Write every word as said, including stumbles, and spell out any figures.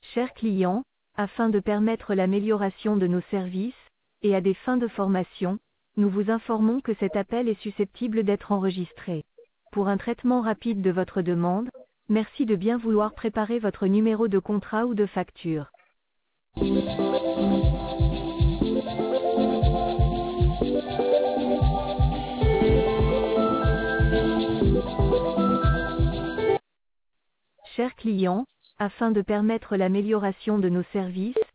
Chers clients, afin de permettre l'amélioration de nos services, et à des fins de formation, nous vous informons que cet appel est susceptible d'être enregistré. Pour un traitement rapide de votre demande, merci de bien vouloir préparer votre numéro de contrat ou de facture. Chers clients, afin de permettre l'amélioration de nos services,